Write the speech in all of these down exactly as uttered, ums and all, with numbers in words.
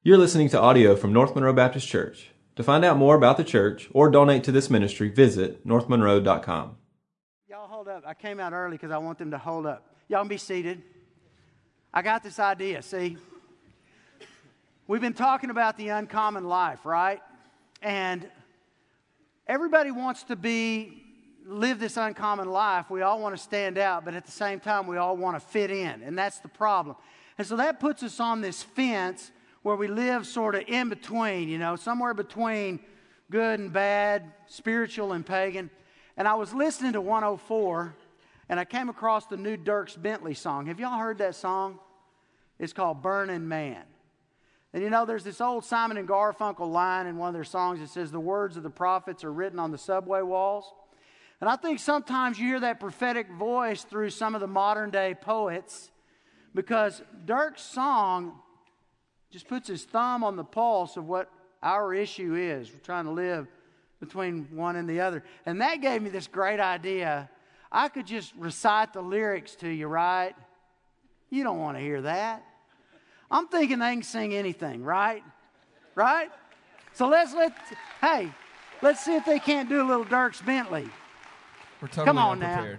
You're listening to audio from North Monroe Baptist Church. To find out more about the church or donate to this ministry, visit north monroe dot com. Y'all hold up. I came out early because I want them to hold up. Y'all can be seated. I got this idea, see? We've been talking about the uncommon life, right? And everybody wants to be, live this uncommon life. We all want to stand out, but at the same time, we all want to fit in. And that's the problem. And so that puts us on this fence where we live sort of in between, you know, somewhere between good and bad, spiritual and pagan. And I was listening to one oh four, and I came across the new Dierks Bentley song. Have y'all heard that song? It's called Burning Man. And you know, there's this old Simon and Garfunkel line in one of their songs that says, the words of the prophets are written on the subway walls. And I think sometimes you hear that prophetic voice through some of the modern day poets, because Dirk's song just puts his thumb on the pulse of what our issue is. We're trying to live between one and the other. And that gave me this great idea. I could just recite the lyrics to you, right? You don't want to hear that. I'm thinking they can sing anything, right? Right? So let's let, hey, let's see if they can't do a little Dierks Bentley. We're totally Come on unprepared. now.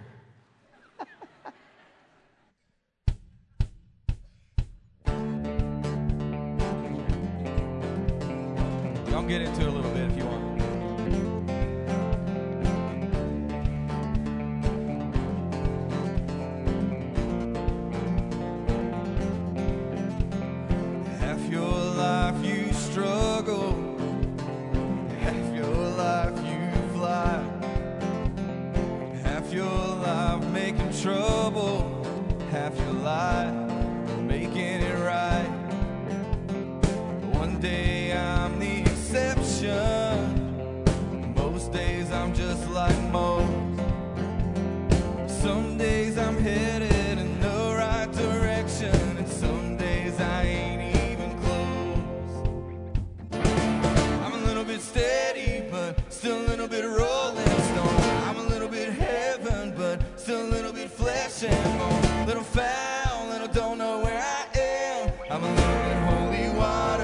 Y'all get into it a little bit if you want. Half your life you struggle, half your life you fly, half your life making trouble, half your life making it right. One day I'm the exception. Most days I'm just like most. Some days I'm headed in the right direction, and some days I ain't even close. I'm a little bit steady, but still a little bit rolling stone. I'm a little bit heaven, but still a little bit flesh and bone. Little foul, little don't know where I am. I'm a little bit holy water,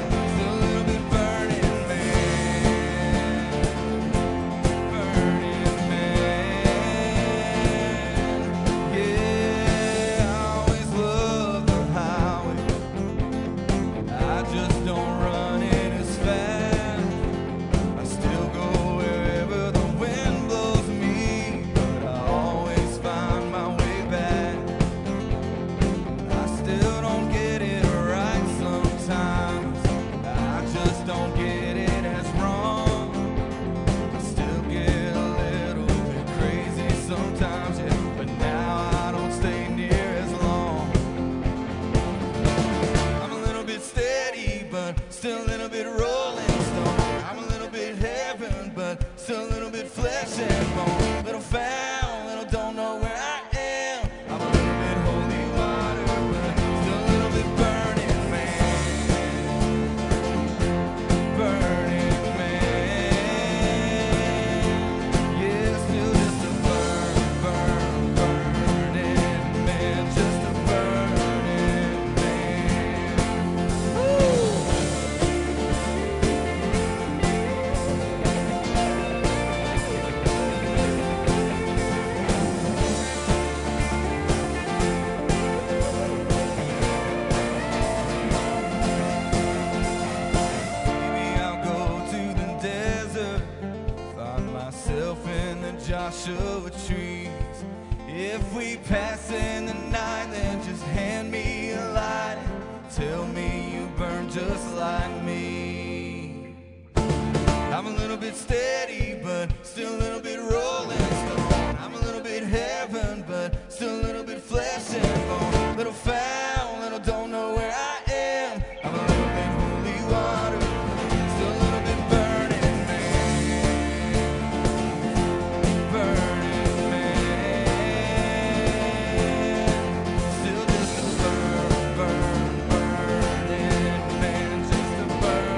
still a little bit rolling stone. I'm a little bit heaven, but still a little bit flesh and bone. Little foul, little don't know where I am. I'm a little bit holy water, but still a little bit burning man. Burning man. Yeah, still just a burn, burn, burning man. Just a burning man. Woo! Joshua trees. If we pass in the night, then just hand me a light and tell me you burn just like me. I'm a little bit steady, but still a little bit rolling stone. I'm a little bit heaven, but still a little bit flesh and bone. Little foul, little don't know where I am. I'm a little bit holy water, still a little bit burning man. Burning man. Still just a burn, burn, burning man. Just a burn.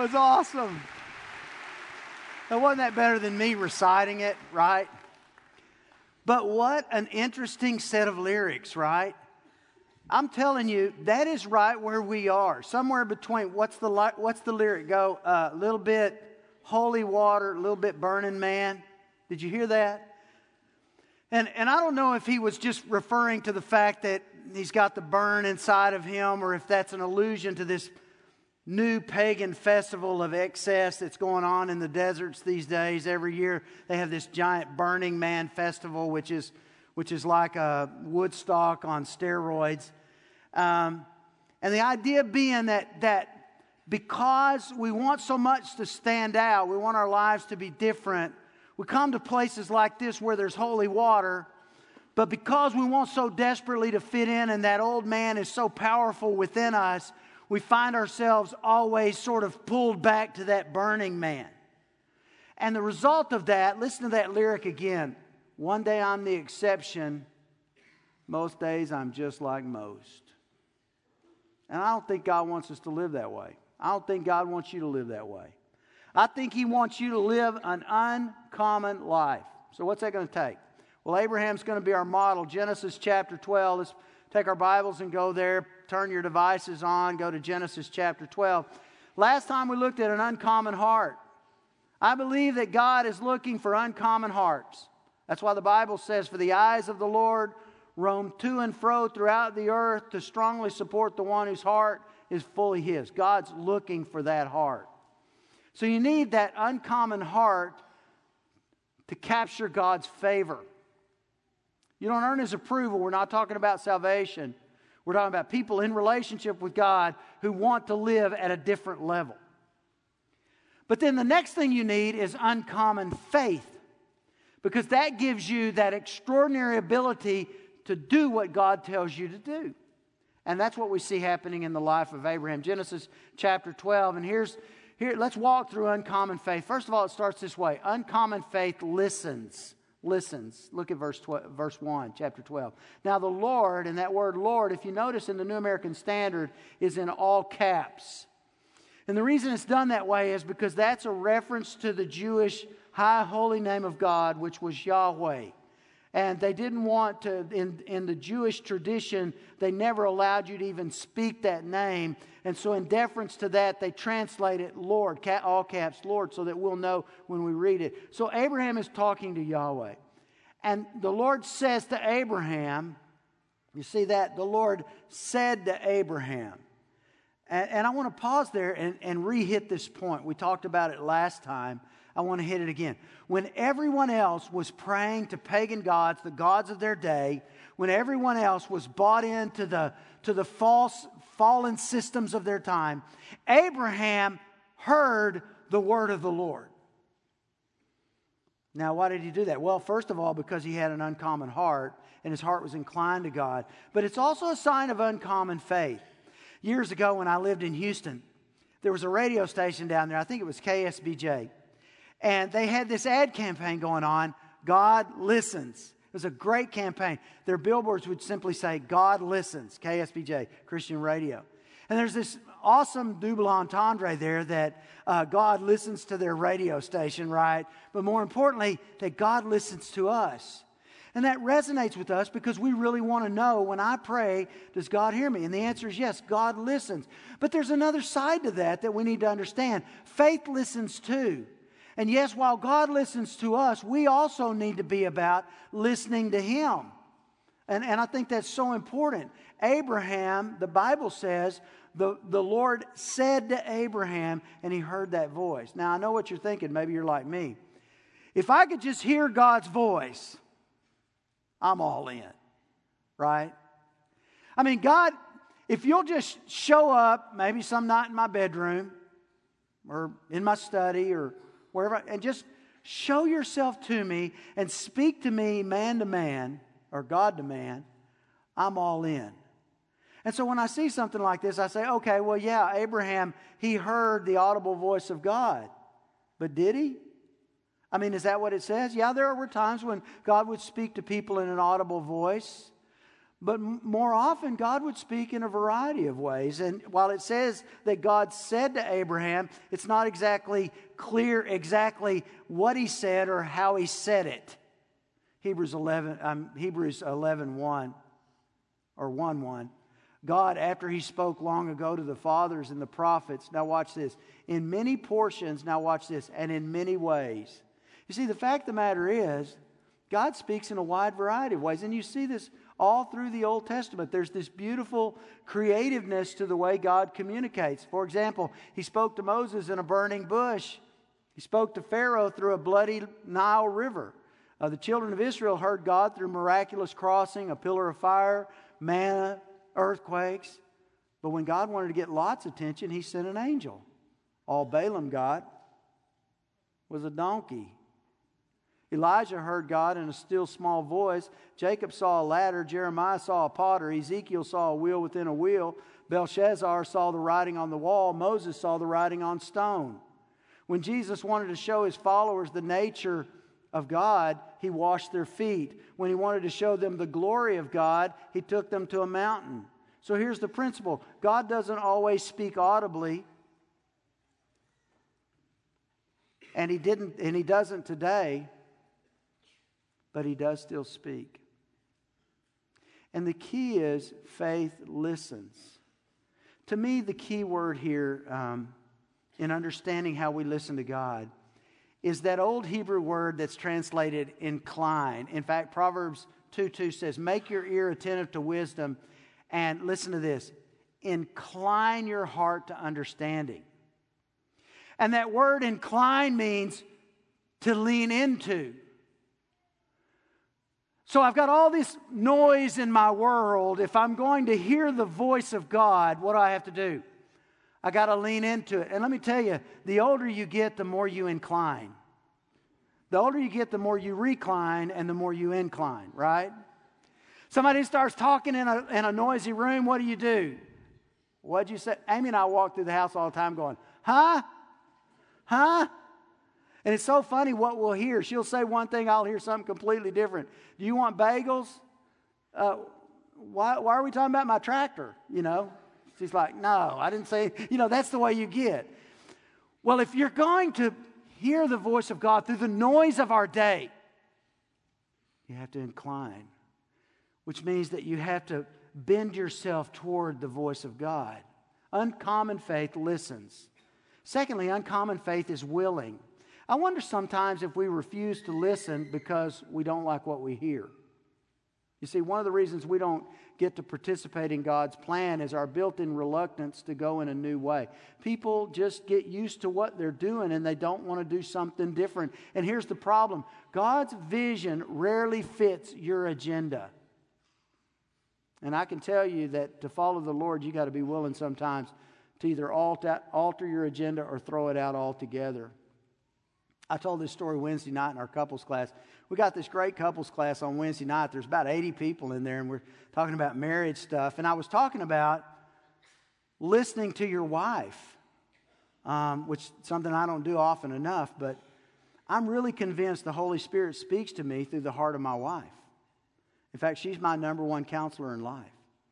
was awesome. Now, wasn't that better than me reciting it, right? But what an interesting set of lyrics, right? I'm telling you, that is right where we are. Somewhere between, what's the, what's the lyric go? A uh, little bit holy water, a little bit burning man. Did you hear that? And, and I don't know if he was just referring to the fact that he's got the burn inside of him, or if that's an allusion to this new pagan festival of excess that's going on in the deserts these days. Every year they have this giant Burning Man festival, which is which is like a Woodstock on steroids. Um, and the idea being that that because we want so much to stand out, we want our lives to be different, we come to places like this where there's holy water, but because we want so desperately to fit in and that old man is so powerful within us, we find ourselves always sort of pulled back to that burning man. And the result of that, listen to that lyric again. One day I'm the exception. Most days I'm just like most. And I don't think God wants us to live that way. I don't think God wants you to live that way. I think He wants you to live an uncommon life. So what's that going to take? Well, Abraham's going to be our model. Genesis chapter twelve. Let's take our Bibles and go there. Turn your devices on. Go to Genesis chapter twelve. Last time we looked at an uncommon heart. I believe that God is looking for uncommon hearts. That's why the Bible says, for the eyes of the Lord roam to and fro throughout the earth to strongly support the one whose heart is fully His. God's looking for that heart. So you need that uncommon heart to capture God's favor. You don't earn His approval. We're not talking about salvation. We're talking about people in relationship with God who want to live at a different level. But then the next thing you need is uncommon faith, because that gives you that extraordinary ability to do what God tells you to do. And that's what we see happening in the life of Abraham. Genesis chapter twelve, and here's here let's walk through uncommon faith. First of all, it starts this way. Uncommon faith listens. Listens. Look at verse twelve, verse one, chapter twelve. Now the Lord, and that word Lord, if you notice in the New American Standard, is in all caps. And the reason it's done that way is because that's a reference to the Jewish high holy name of God, which was Yahweh. And they didn't want to, in, in the Jewish tradition, they never allowed you to even speak that name. And so in deference to that, they translate it Lord, all caps Lord, so that we'll know when we read it. So Abraham is talking to Yahweh. And the Lord says to Abraham, you see that? The Lord said to Abraham. And, and I want to pause there and, and re-hit this point. We talked about it last time. I want to hit it again. When everyone else was praying to pagan gods, the gods of their day, when everyone else was bought into the, to the false, fallen systems of their time, Abraham heard the word of the Lord. Now, why did he do that? Well, first of all, because he had an uncommon heart, and his heart was inclined to God. But it's also a sign of uncommon faith. Years ago when I lived in Houston, there was a radio station down there. I think it was K S B J. And they had this ad campaign going on, God Listens. It was a great campaign. Their billboards would simply say, God Listens, K S B J, Christian Radio. And there's this awesome double entendre there that uh, God listens to their radio station, right? But more importantly, that God listens to us. And that resonates with us because we really want to know, when I pray, does God hear me? And the answer is yes, God listens. But there's another side to that that we need to understand. Faith listens too. And yes, while God listens to us, we also need to be about listening to Him. And, and I think that's so important. Abraham, the Bible says, the, the Lord said to Abraham, and he heard that voice. Now, I know what you're thinking. Maybe you're like me. If I could just hear God's voice, I'm all in, right? I mean, God, if you'll just show up, maybe some night in my bedroom or in my study or wherever, and just show yourself to me and speak to me man to man or God to man, I'm all in. And so when I see something like this, I say, okay, well, yeah, Abraham, he heard the audible voice of God. But did he? I mean, is that what it says? Yeah, there were times when God would speak to people in an audible voice. But more often, God would speak in a variety of ways. And while it says that God said to Abraham, it's not exactly clear exactly what he said or how he said it. Hebrews eleven, um, Hebrews eleven one, or one one. God, after he spoke long ago to the fathers and the prophets, now watch this, in many portions, now watch this, and in many ways. You see, the fact of the matter is, God speaks in a wide variety of ways. And you see this all through the Old Testament. There's this beautiful creativeness to the way God communicates. For example, he spoke to Moses in a burning bush. He spoke to Pharaoh through a bloody Nile River. Uh, the children of Israel heard God through miraculous crossing, a pillar of fire, manna, earthquakes. But when God wanted to get Lot's attention, he sent an angel. All Balaam got was a donkey. Elijah heard God in a still small voice. Jacob saw a ladder. Jeremiah saw a potter. Ezekiel saw a wheel within a wheel. Belshazzar saw the writing on the wall. Moses saw the writing on stone. When Jesus wanted to show his followers the nature of God, he washed their feet. When he wanted to show them the glory of God, he took them to a mountain. So here's the principle. God doesn't always speak audibly. And he didn't, and he doesn't today. But he does still speak. And the key is faith listens. To me, the key word here um, in understanding how we listen to God is that old Hebrew word that's translated incline. In fact, Proverbs two two says, make your ear attentive to wisdom and listen to this, incline your heart to understanding. And that word incline means to lean into. So I've got all this noise in my world. If I'm going to hear the voice of God, what do I have to do? I got to lean into it. And let me tell you, the older you get, the more you incline. The older you get, the more you recline and the more you incline, right? Somebody starts talking in a, in a noisy room, what do you do? What'd you say? Amy and I walk through the house all the time going, huh? Huh? And it's so funny what we'll hear. She'll say one thing, I'll hear something completely different. Do you want bagels? Uh, why, why are we talking about my tractor? You know? She's like, no, I didn't say, you know, that's the way you get. Well, if you're going to hear the voice of God through the noise of our day, you have to incline, which means that you have to bend yourself toward the voice of God. Uncommon faith listens. Secondly, uncommon faith is willing. I wonder sometimes if we refuse to listen because we don't like what we hear. You see, one of the reasons we don't get to participate in God's plan is our built-in reluctance to go in a new way. People just get used to what they're doing and they don't want to do something different. And here's the problem. God's vision rarely fits your agenda. And I can tell you that to follow the Lord, you got to be willing sometimes to either alter, alter your agenda or throw it out altogether. I told this story Wednesday night in our couples class. We got this great couples class on Wednesday night. There's about eighty people in there, and we're talking about marriage stuff. And I was talking about listening to your wife, um, which is something I don't do often enough, but I'm really convinced the Holy Spirit speaks to me through the heart of my wife. In fact, she's my number one counselor in life.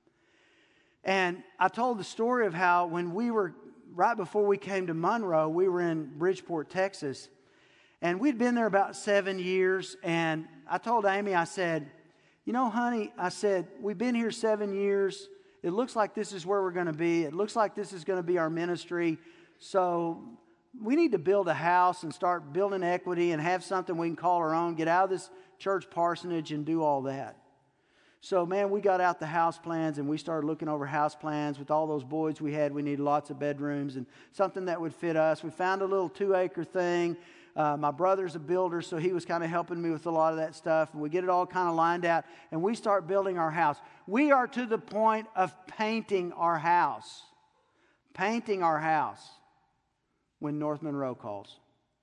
And I told the story of how when we were, right before we came to Monroe, we were in Bridgeport, Texas. And we'd been there about seven years, and I told Amy, I said, you know, honey, I said, we've been here seven years. It looks like this is where we're going to be. It looks like this is going to be our ministry. So we need to build a house and start building equity and have something we can call our own, get out of this church parsonage and do all that. So, man, we got out the house plans and we started looking over house plans. With all those boys we had, we needed lots of bedrooms and something that would fit us. We found a little two-acre thing. Uh, my brother's a builder, so he was kind of helping me with a lot of that stuff. And we get it all kind of lined out, and we start building our house. We are to the point of painting our house. Painting our house when North Monroe calls.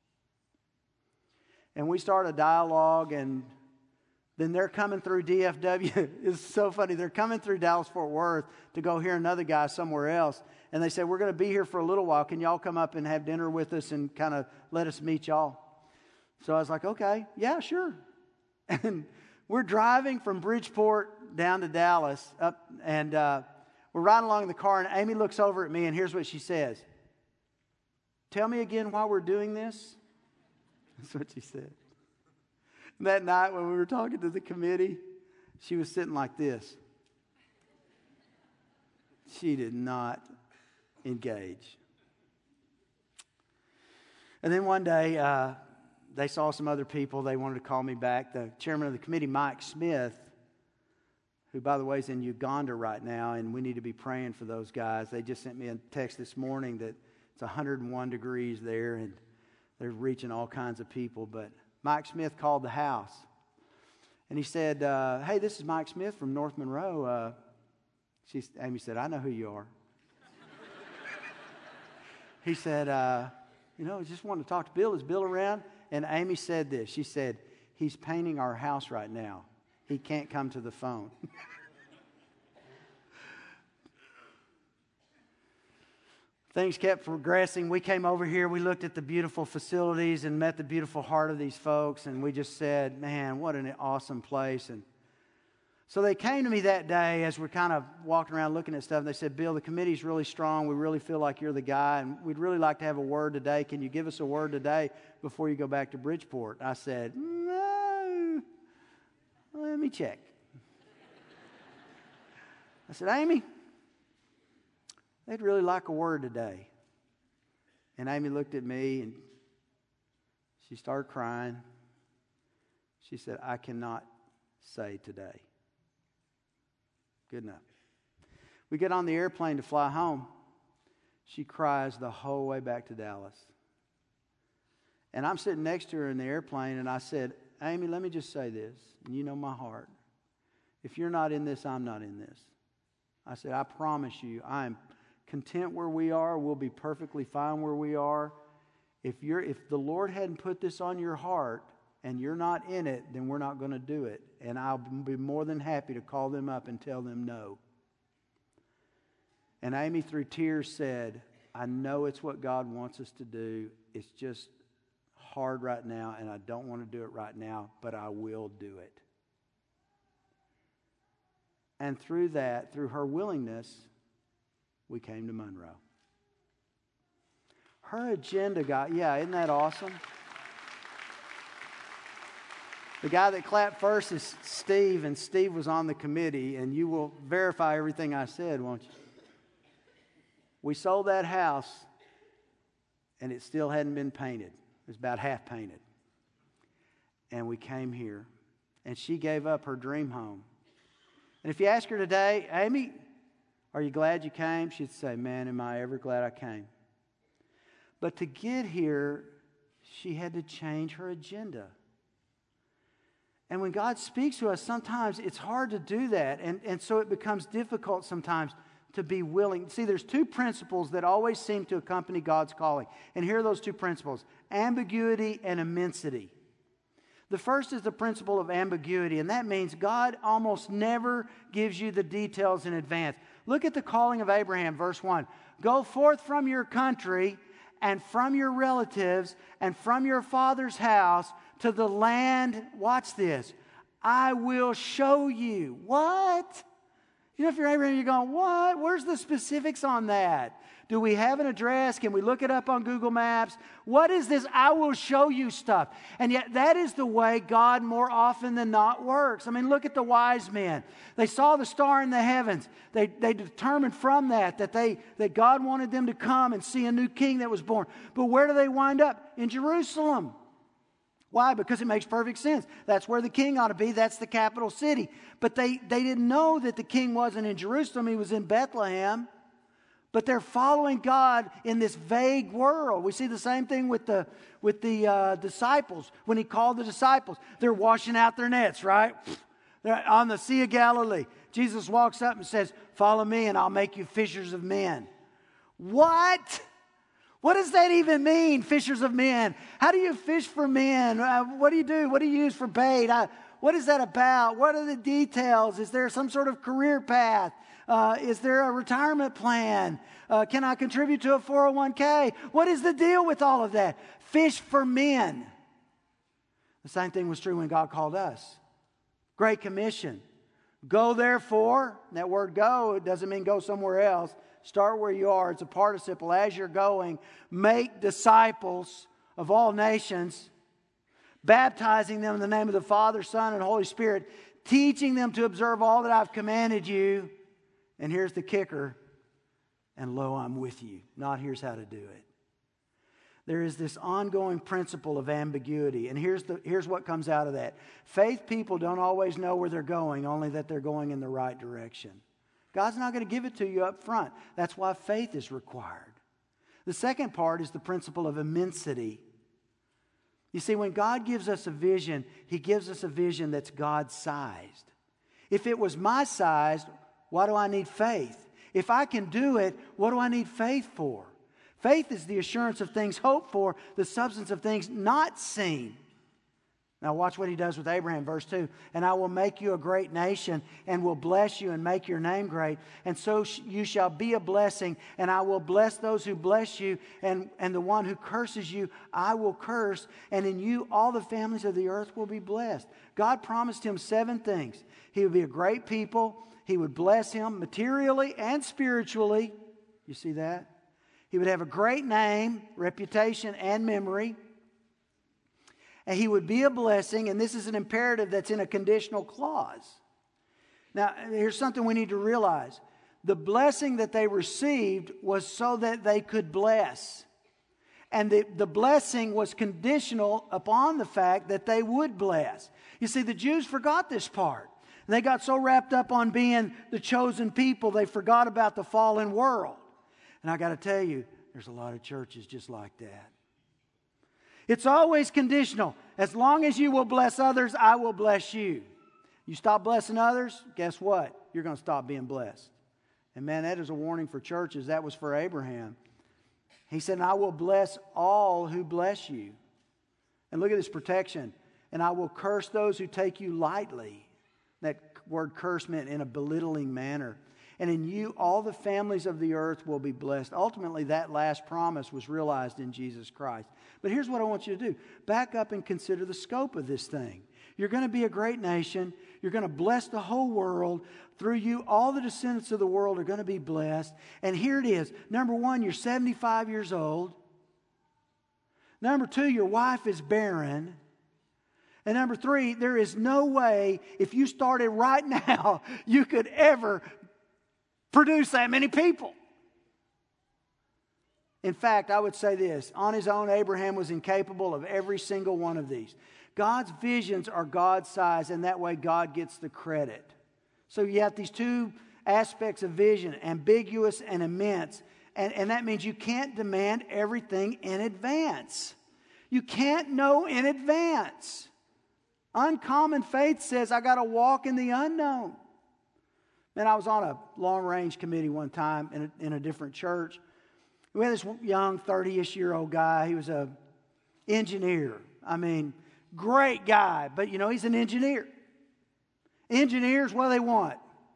And we start a dialogue, and then they're coming through D F W. It's so funny. They're coming through Dallas-Fort Worth to go hear another guy somewhere else. And they said, we're going to be here for a little while. Can y'all come up and have dinner with us and kind of let us meet y'all? So I was like, okay, yeah, sure. And we're driving from Bridgeport down to Dallas, up, and uh, we're riding along in the car, and Amy looks over at me, and here's what she says. Tell me again why we're doing this? That's what she said. And that night when we were talking to the committee, she was sitting like this. She did not engage. And then one day, uh, they saw some other people. They wanted to call me back. The chairman of the committee, Mike Smith, who, by the way, is in Uganda right now, and we need to be praying for those guys. They just sent me a text this morning that it's one hundred one degrees there, and they're reaching all kinds of people. But Mike Smith called the house, and he said, uh, hey, this is Mike Smith from North Monroe. Uh, she, Amy said, I know who you are. He said, uh, you know, I just wanted to talk to Bill. Is Bill around? And Amy said this. She said, he's painting our house right now. He can't come to the phone. Things kept progressing. We came over here. We looked at the beautiful facilities and met the beautiful heart of these folks. And we just said, man, what an awesome place. And so they came to me that day as we're kind of walking around looking at stuff. And they said, Bill, the committee's really strong. We really feel like you're the guy. And we'd really like to have a word today. Can you give us a word today before you go back to Bridgeport? I said, no. Let me check. I said, Amy, they'd really like a word today. And Amy looked at me and she started crying. She said, I cannot say today. Good enough. We get on the airplane to fly home. She cries the whole way back to Dallas. And I'm sitting next to her in the airplane, and I said, Amy, let me just say this, and you know my heart. If you're not in this, I'm not in this. I said, I promise you, I am content where we are. We'll be perfectly fine where we are. If you're, if the Lord hadn't put this on your heart and you're not in it, then we're not going to do it. And I'll be more than happy to call them up and tell them no. And Amy, through tears, said, I know it's what God wants us to do. It's just hard right now, and I don't want to do it right now, but I will do it. And through that, through her willingness, we came to Monroe. Her agenda got, yeah, isn't that awesome? The guy that clapped first is Steve, and Steve was on the committee, and you will verify everything I said, won't you? We sold that house, and it still hadn't been painted. It was about half painted. And we came here, and she gave up her dream home. And if you ask her today, Amy, are you glad you came? She'd say, man, am I ever glad I came. But to get here, she had to change her agenda. And when God speaks to us, sometimes it's hard to do that. And, and so it becomes difficult sometimes to be willing. See, there's two principles that always seem to accompany God's calling. And here are those two principles: ambiguity and immensity. The first is the principle of ambiguity, and that means God almost never gives you the details in advance. Look at the calling of Abraham, verse one. Go forth from your country and from your relatives and from your father's house to the land, watch this, I will show you. What? You know, if you're Abraham, you're going, what? Where's the specifics on that? Do we have an address? Can we look it up on Google Maps? What is this I will show you stuff? And yet that is the way God more often than not works. I mean, look at the wise men. They saw the star in the heavens. They, they determined from that that, they, that God wanted them to come and see a new king that was born. But where do they wind up? In Jerusalem. Why? Because it makes perfect sense. That's where the king ought to be. That's the capital city. But they, they didn't know that the king wasn't in Jerusalem. He was in Bethlehem. But they're following God in this vague world. We see the same thing with the, with the uh, disciples. When he called the disciples, they're washing out their nets, right? They're on the Sea of Galilee. Jesus walks up and says, follow me and I'll make you fishers of men. What? What does that even mean, fishers of men? How do you fish for men? Uh, what do you do? What do you use for bait? Uh, what is that about? What are the details? Is there some sort of career path? Uh, is there a retirement plan? Uh, can I contribute to a four oh one k? What is the deal with all of that? Fish for men. The same thing was true when God called us. Great Commission. Go therefore, that word go, it doesn't mean go somewhere else. Start where you are. It's a participle. As you're going, make disciples of all nations, baptizing them in the name of the Father, Son, and Holy Spirit, teaching them to observe all that I've commanded you. And here's the kicker. And lo, I'm with you. Not here's how to do it. There is this ongoing principle of ambiguity. And here's, the, here's what comes out of that. Faith people don't always know where they're going, only that they're going in the right direction. God's not going to give it to you up front. That's why faith is required. The second part is the principle of immensity. You see, when God gives us a vision, He gives us a vision that's God-sized. If it was my size, why do I need faith? If I can do it, what do I need faith for? Faith is the assurance of things hoped for, the substance of things not seen. Now watch what He does with Abraham, verse two. And I will make you a great nation, and will bless you and make your name great. And so you shall be a blessing, and I will bless those who bless you, and, and the one who curses you, I will curse. And in you all the families of the earth will be blessed. God promised him seven things. He would be a great people. He would bless him materially and spiritually. You see that? He would have a great name, reputation, and memory. And he would be a blessing, and this is an imperative that's in a conditional clause. Now, here's something we need to realize. The blessing that they received was so that they could bless. And the, the blessing was conditional upon the fact that they would bless. You see, the Jews forgot this part. And they got so wrapped up on being the chosen people, they forgot about the fallen world. And I got to tell you, there's a lot of churches just like that. It's always conditional. As long as you will bless others, I will bless you. You stop blessing others, guess what? You're going to stop being blessed. And man, that is a warning for churches. That was for Abraham. He said, I will bless all who bless you. And look at this protection. And I will curse those who take you lightly. That word curse meant in a belittling manner. And in you, all the families of the earth will be blessed. Ultimately, that last promise was realized in Jesus Christ. But here's what I want you to do. Back up and consider the scope of this thing. You're going to be a great nation. You're going to bless the whole world. Through you, all the descendants of the world are going to be blessed. And here it is. Number one, you're seventy-five years old. Number two, your wife is barren. And number three, there is no way, if you started right now, you could ever produce that many people. In fact, I would say this. On his own, Abraham was incapable of every single one of these. God's visions are God's size, and that way God gets the credit. So you have these two aspects of vision, ambiguous and immense. And, and that means you can't demand everything in advance. You can't know in advance. Uncommon faith says, I got to walk in the unknown. Man, I was on a long-range committee one time in a, in a different church. We had this young thirty-ish year old guy. He was a engineer. I mean, great guy, but you know, he's an engineer. Engineers, what do they want?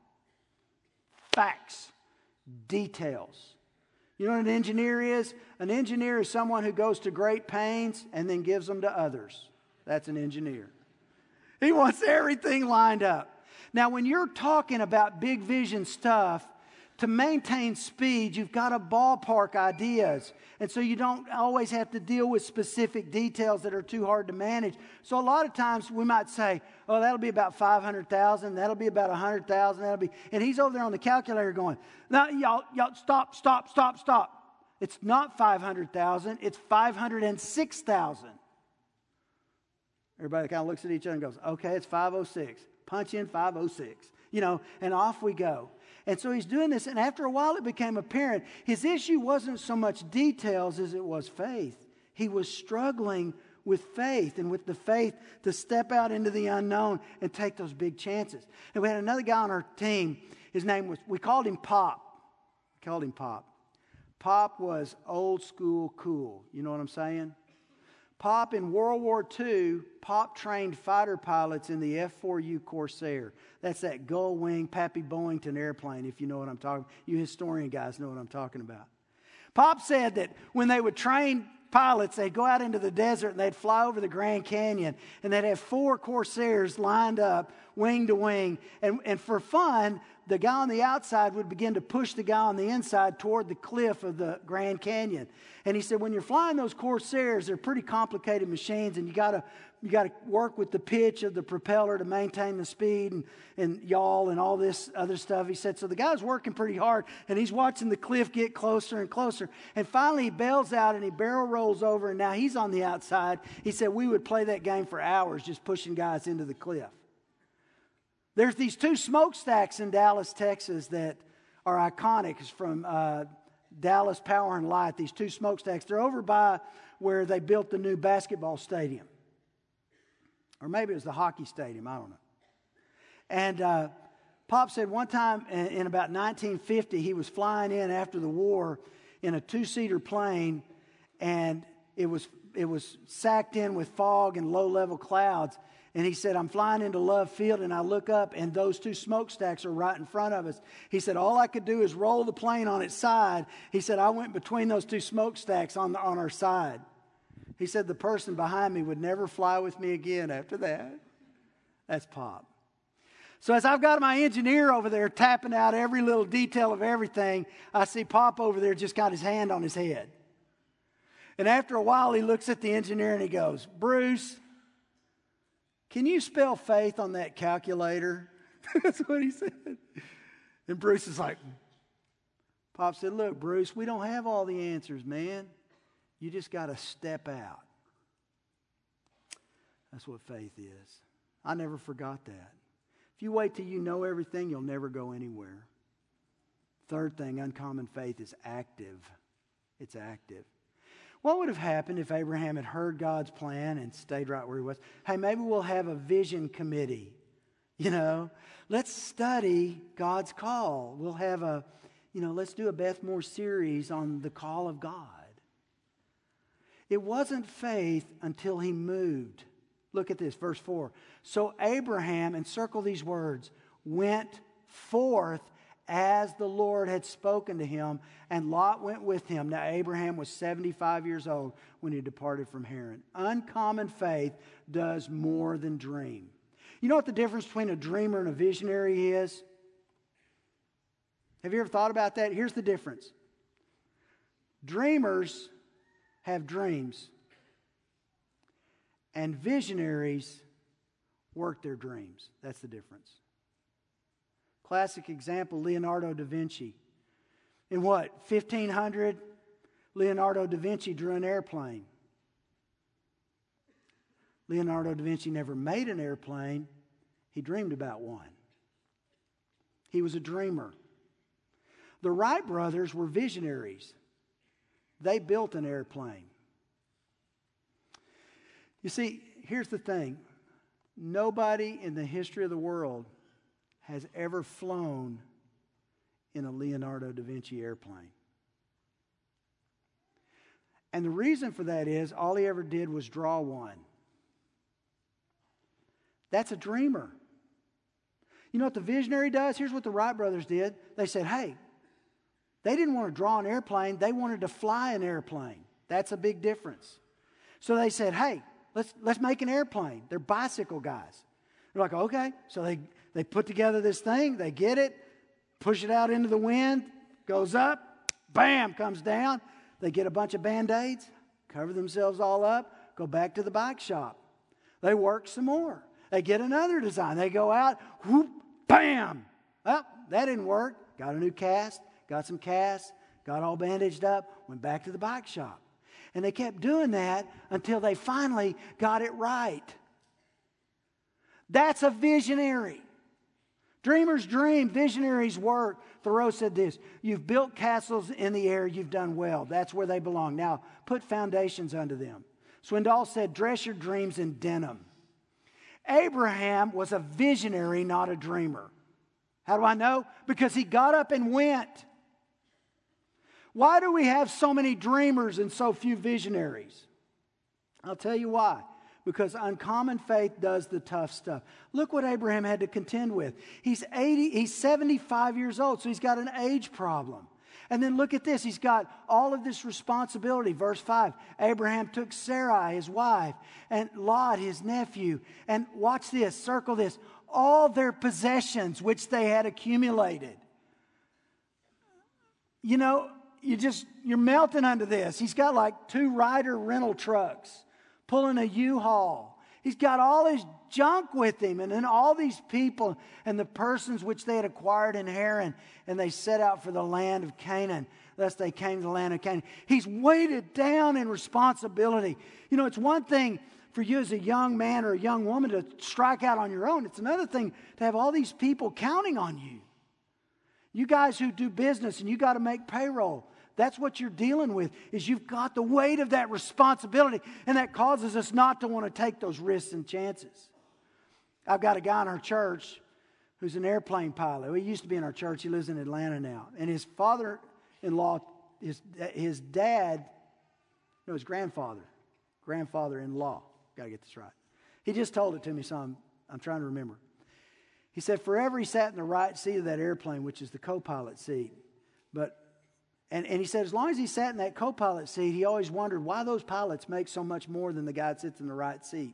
Facts, details. You know what an engineer is? An engineer is someone who goes to great pains and then gives them to others. That's an engineer. He wants everything lined up. Now, when you're talking about big vision stuff, to maintain speed, you've got to ballpark ideas. And so you don't always have to deal with specific details that are too hard to manage. So a lot of times we might say, oh, that'll be about five hundred thousand. That'll be about one hundred thousand. That'll be, and he's over there on the calculator going, now, y'all, y'all, stop, stop, stop, stop. It's not five hundred thousand. It's five hundred six thousand. Everybody kind of looks at each other and goes, okay, it's five oh six. Punch in five oh six. You know, and off we go. And so he's doing this, and after a while it became apparent his issue wasn't so much details as it was faith. He was struggling with faith and with the faith to step out into the unknown and take those big chances. And we had another guy on our team. His name was, we called him Pop. We called him Pop. Pop was old school cool. You know what I'm saying? Pop in World War Two, Pop trained fighter pilots in the F four U Corsair. That's that gull-wing Pappy Boyington airplane, if you know what I'm talking about. You historian guys know what I'm talking about. Pop said that when they would train pilots, they'd go out into the desert and they'd fly over the Grand Canyon, and they'd have four Corsairs lined up, wing to wing. And, and for fun, the guy on the outside would begin to push the guy on the inside toward the cliff of the Grand Canyon. And he said, when you're flying those Corsairs, they're pretty complicated machines, and you got to you got to work with the pitch of the propeller to maintain the speed and, and yaw and all this other stuff. He said, so the guy's working pretty hard, and he's watching the cliff get closer and closer. And finally he bails out and he barrel rolls over, and now he's on the outside. He said, we would play that game for hours just pushing guys into the cliff. There's these two smokestacks in Dallas, Texas that are iconic. It's from uh, Dallas Power and Light, these two smokestacks. They're over by where they built the new basketball stadium. Or maybe it was the hockey stadium, I don't know. And uh, Pop said one time in, in about nineteen fifty, he was flying in after the war in a two-seater plane, and it was it was sacked in with fog and low-level clouds. And he said, I'm flying into Love Field, and I look up, and those two smokestacks are right in front of us. He said, all I could do is roll the plane on its side. He said, I went between those two smokestacks on, the, on our side. He said, the person behind me would never fly with me again after that. That's Pop. So as I've got my engineer over there tapping out every little detail of everything, I see Pop over there just got his hand on his head. And after a while, he looks at the engineer and he goes, Bruce, can you spell faith on that calculator? That's what he said. And Bruce is like, Pop said, look, Bruce, we don't have all the answers, man. You just got to step out. That's what faith is. I never forgot that. If you wait till you know everything, you'll never go anywhere. Third thing, uncommon faith is active. It's active. What would have happened if Abraham had heard God's plan and stayed right where he was? Hey, maybe we'll have a vision committee. You know, let's study God's call. We'll have a, you know, let's do a Beth Moore series on the call of God. It wasn't faith until he moved. Look at this, verse four. So Abraham, and circle these words, went forth as the Lord had spoken to him, and Lot went with him. Now Abraham was seventy-five years old when he departed from Haran. Uncommon faith does more than dream. You know what the difference between a dreamer and a visionary is? Have you ever thought about that? Here's the difference. Dreamers have dreams, and visionaries work their dreams. That's the difference. Classic example, Leonardo da Vinci. In what, fifteen hundred, Leonardo da Vinci drew an airplane. Leonardo da Vinci never made an airplane. He dreamed about one. He was a dreamer. The Wright brothers were visionaries. They built an airplane. You see, here's the thing. Nobody in the history of the world has ever flown in a Leonardo da Vinci airplane. And the reason for that is all he ever did was draw one. That's a dreamer. You know what the visionary does? Here's what the Wright brothers did. They said, hey, they didn't want to draw an airplane. They wanted to fly an airplane. That's a big difference. So they said, hey, let's, let's make an airplane. They're bicycle guys. They're like, okay. So they, they put together this thing. They get it, push it out into the wind, goes up, bam, comes down. They get a bunch of Band-Aids, cover themselves all up, go back to the bike shop. They work some more. They get another design. They go out, whoop, bam. Well, that didn't work. Got a new cast. Got some casts, got all bandaged up, went back to the bike shop. And they kept doing that until they finally got it right. That's a visionary. Dreamers dream, visionaries work. Thoreau said this, you've built castles in the air, you've done well. That's where they belong. Now, put foundations under them. Swindoll said, dress your dreams in denim. Abraham was a visionary, not a dreamer. How do I know? Because he got up and went. Why do we have so many dreamers and so few visionaries? I'll tell you why. Because uncommon faith does the tough stuff. Look what Abraham had to contend with. He's eighty, he's seventy-five years old, so he's got an age problem. And then look at this. He's got all of this responsibility. Verse five, Abraham took Sarai, his wife, and Lot, his nephew. And watch this, circle this. All their possessions which they had accumulated. You know, you just, you're melting under this. He's got like two Ryder rental trucks pulling a U-Haul. He's got all his junk with him, and then all these people and the persons which they had acquired in Haran, and they set out for the land of Canaan. Thus they came to the land of Canaan. He's weighted down in responsibility. You know, it's one thing for you as a young man or a young woman to strike out on your own. It's another thing to have all these people counting on you. You guys who do business and you got to make payroll, that's what you're dealing with, is you've got the weight of that responsibility, and that causes us not to want to take those risks and chances. I've got a guy in our church who's an airplane pilot. He used to be in our church. He lives in Atlanta now. And his father-in-law, his, his dad, no, his grandfather, grandfather-in-law, got to get this right. He just told it to me, so I'm, I'm trying to remember. He said forever he sat in the right seat of that airplane, which is the co-pilot seat. But And, and he said as long as he sat in that co-pilot seat, he always wondered why those pilots make so much more than the guy that sits in the right seat.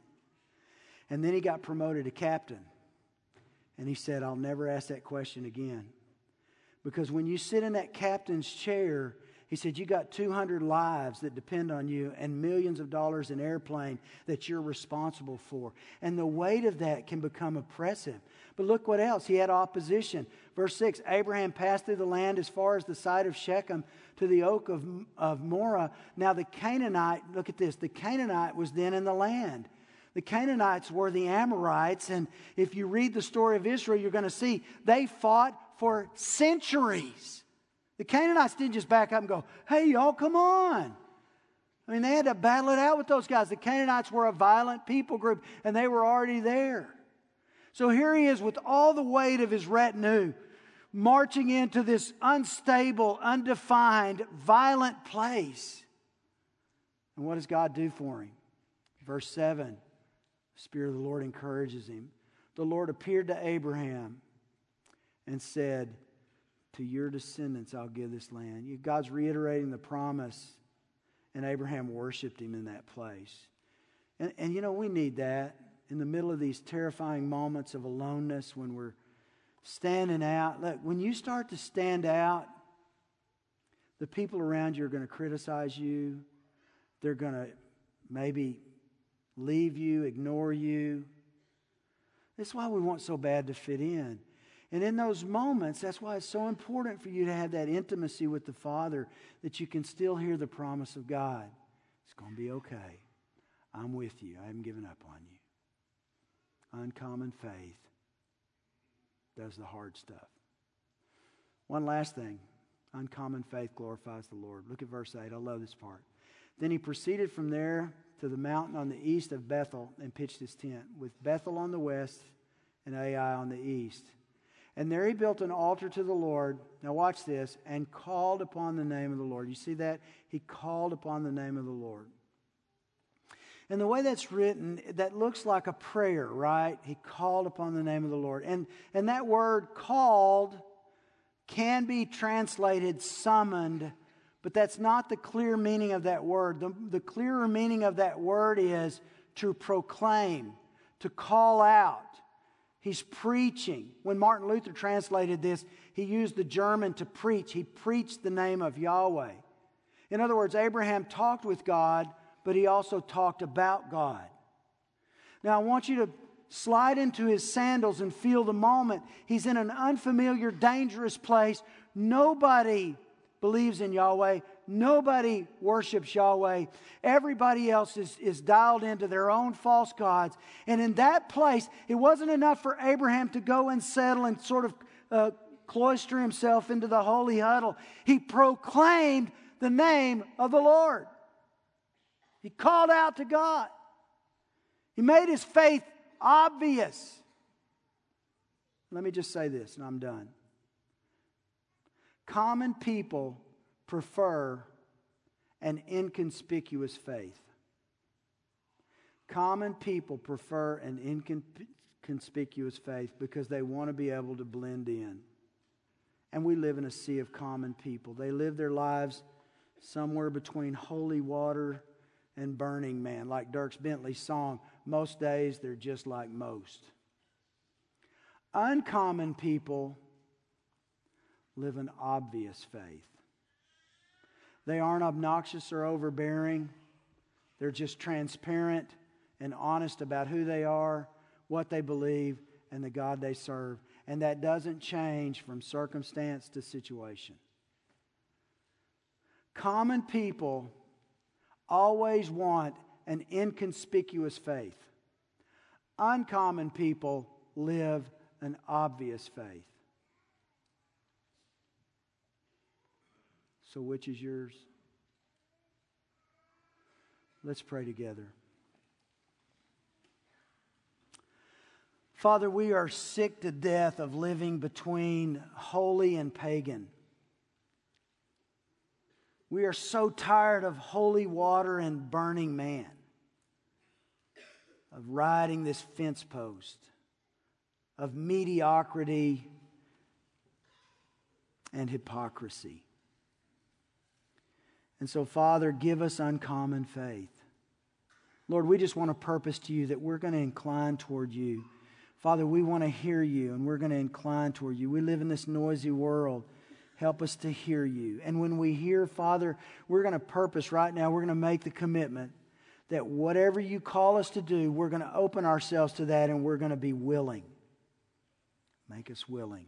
And then he got promoted to captain. And he said, I'll never ask that question again. Because when you sit in that captain's chair, he said, you got two hundred lives that depend on you and millions of dollars in airplane that you're responsible for. And the weight of that can become oppressive. But look what else. He had opposition. Verse six, Abraham passed through the land as far as the site of Shechem to the oak of, of Morah. Now the Canaanite, look at this, the Canaanite was then in the land. The Canaanites were the Amorites, and if you read the story of Israel, you're going to see they fought for centuries. The Canaanites didn't just back up and go, hey, y'all, come on. I mean, they had to battle it out with those guys. The Canaanites were a violent people group, and they were already there. So here he is with all the weight of his retinue, marching into this unstable, undefined, violent place. And what does God do for him? Verse seven, the Spirit of the Lord encourages him. The Lord appeared to Abraham and said, to your descendants I'll give this land. God's reiterating the promise, and Abraham worshiped him in that place. And, and you know, we need that in the middle of these terrifying moments of aloneness when we're standing out. Look, when you start to stand out, the people around you are going to criticize you. They're going to maybe leave you, ignore you. That's why we want so bad to fit in. And in those moments, that's why it's so important for you to have that intimacy with the Father, that you can still hear the promise of God. It's going to be okay. I'm with you. I haven't given up on you. Uncommon faith does the hard stuff. One last thing. Uncommon faith glorifies the Lord. Look at verse eight. I love this part. Then he proceeded from there to the mountain on the east of Bethel and pitched his tent, with Bethel on the west and Ai on the east. And there he built an altar to the Lord. Now watch this. And called upon the name of the Lord. You see that? He called upon the name of the Lord. And the way that's written, that looks like a prayer, right? He called upon the name of the Lord. And, and that word called can be translated summoned, but that's not the clear meaning of that word. The, the clearer meaning of that word is to proclaim, to call out. He's preaching. When Martin Luther translated this, he used the German to preach. He preached the name of Yahweh. In other words, Abraham talked with God, but he also talked about God. Now, I want you to slide into his sandals and feel the moment. He's in an unfamiliar, dangerous place. Nobody believes in Yahweh. Nobody worships Yahweh. Everybody else is, is dialed into their own false gods. And in that place, it wasn't enough for Abraham to go and settle and sort of uh, cloister himself into the holy huddle. He proclaimed the name of the Lord. He called out to God. He made his faith obvious. Let me just say this, and I'm done. Common people prefer an inconspicuous faith. Common people prefer an inconspicuous faith because they want to be able to blend in. And we live in a sea of common people. They live their lives somewhere between holy water and burning man. Like Dierks Bentley's song, most days they're just like most. Uncommon people live an obvious faith. They aren't obnoxious or overbearing. They're just transparent and honest about who they are, what they believe, and the God they serve. And that doesn't change from circumstance to situation. Common people always want an inconspicuous faith. Uncommon people live an obvious faith. So which is yours? Let's pray together. Father, we are sick to death of living between holy and pagan. We are so tired of holy water and burning man, of riding this fence post, of mediocrity and hypocrisy. And so, Father, give us uncommon faith. Lord, we just want to purpose to you that we're going to incline toward you. Father, we want to hear you and we're going to incline toward you. We live in this noisy world. Help us to hear you. And when we hear, Father, we're going to purpose right now, we're going to make the commitment that whatever you call us to do, we're going to open ourselves to that and we're going to be willing. Make us willing.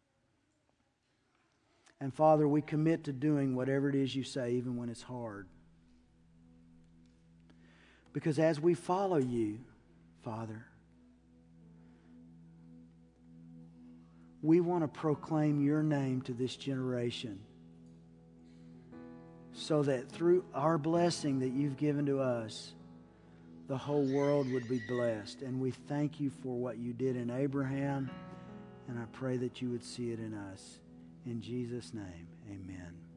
And Father, we commit to doing whatever it is you say, even when it's hard. Because as we follow you, Father, we want to proclaim your name to this generation so that through our blessing that you've given to us, the whole world would be blessed. And we thank you for what you did in Abraham, and I pray that you would see it in us. In Jesus' name, amen.